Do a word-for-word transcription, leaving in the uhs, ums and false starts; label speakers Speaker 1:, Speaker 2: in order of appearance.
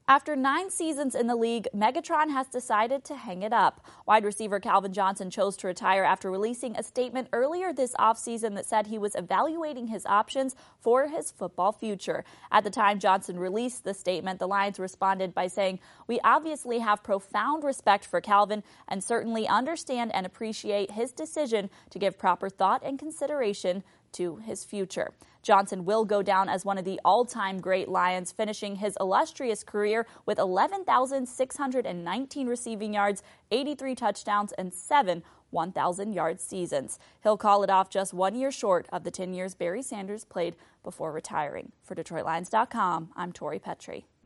Speaker 1: After nine seasons in the league, Megatron has decided to hang it up. Wide receiver Calvin Johnson chose to retire after releasing a statement earlier this offseason that said he was evaluating his options for his football future. At the time Johnson released the statement, the Lions responded by saying, "We obviously have profound respect for Calvin and certainly understand and appreciate his decision to give proper thought and consideration to his future." Johnson will go down as one of the all-time great Lions, finishing his illustrious career with eleven thousand six hundred nineteen receiving yards, eighty-three touchdowns, and seven one thousand yard seasons. He'll call it off just one year short of the ten years Barry Sanders played before retiring. For Detroit Lions dot com, I'm Tori Petrie.